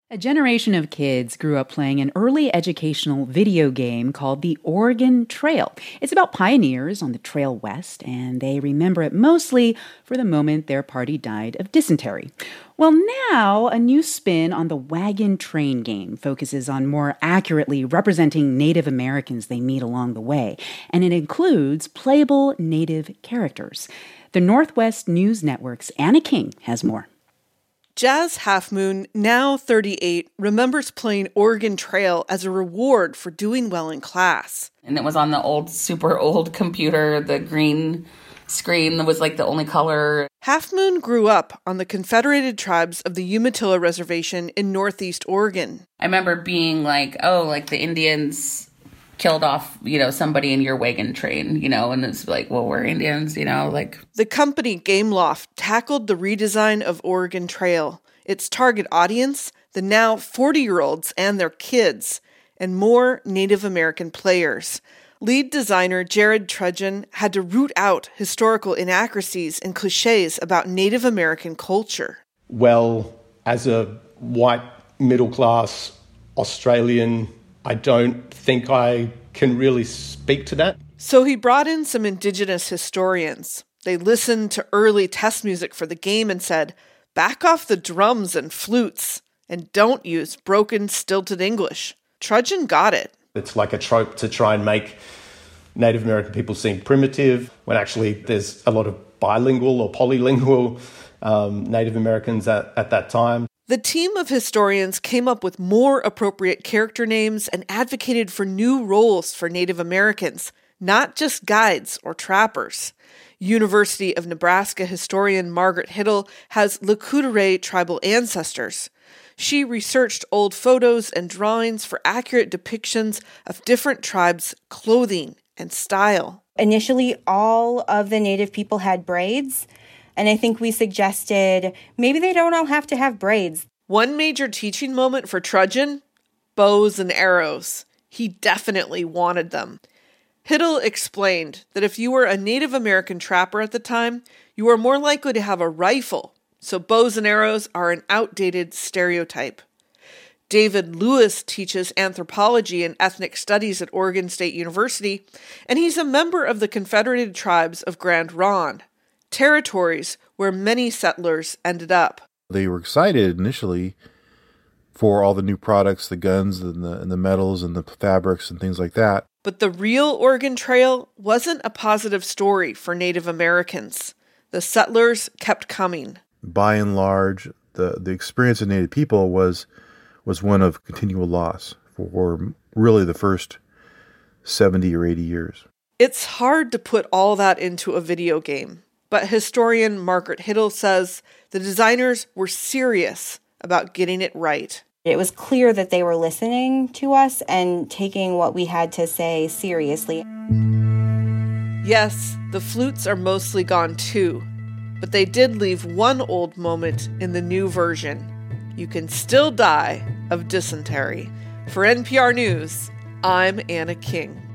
A generation of kids grew up playing an early educational video game called the Oregon Trail. It's about pioneers on the Trail West, and they remember it mostly for the moment their party died of dysentery. Well, now a new spin on the Wagon Train game focuses on more accurately representing Native Americans they meet along the way, and it includes playable Native characters. The Northwest News Network's Anna King has more. Jazz Halfmoon, now 38, remembers playing Oregon Trail as a reward for doing well in class. And it was on the super old computer. The green screen was like the only color. Halfmoon grew up on the Confederated Tribes of the Umatilla Reservation in Northeast Oregon. I remember being like, the Indians killed off, somebody in your wagon train, and it's like, well, we're Indians, The company Gameloft tackled the redesign of Oregon Trail. Its target audience, the now 40-year-olds and their kids, and more Native American players. Lead designer Jared Trudgeon had to root out historical inaccuracies and cliches about Native American culture. Well, as a white middle-class Australian, I don't think I can really speak to that. So he brought in some Indigenous historians. They listened to early test music for the game and said, back off the drums and flutes, and don't use broken, stilted English. Trudgeon got it. It's like a trope to try and make Native American people seem primitive, when actually there's a lot of bilingual or polylingual Native Americans at that time. The team of historians came up with more appropriate character names and advocated for new roles for Native Americans, not just guides or trappers. University of Nebraska historian Margaret Hiddle has Lakota tribal ancestors. She researched old photos and drawings for accurate depictions of different tribes' clothing and style. Initially, all of the Native people had braids. And I think we suggested maybe they don't all have to have braids. One major teaching moment for Trudgeon, bows and arrows. He definitely wanted them. Hiddle explained that if you were a Native American trapper at the time, you were more likely to have a rifle, so bows and arrows are an outdated stereotype. David Lewis teaches anthropology and ethnic studies at Oregon State University, and he's a member of the Confederated Tribes of Grand Ronde, territories where many settlers ended up. They were excited initially for all the new products, the guns and the metals and the fabrics and things like that. But the real Oregon Trail wasn't a positive story for Native Americans. The settlers kept coming. By and large, the experience of Native people was one of continual loss for really the first 70 or 80 years. It's hard to put all that into a video game. But historian Margaret Hiddle says the designers were serious about getting it right. It was clear that they were listening to us and taking what we had to say seriously. Yes, the flutes are mostly gone too, but they did leave one old moment in the new version. You can still die of dysentery. For NPR News, I'm Anna King.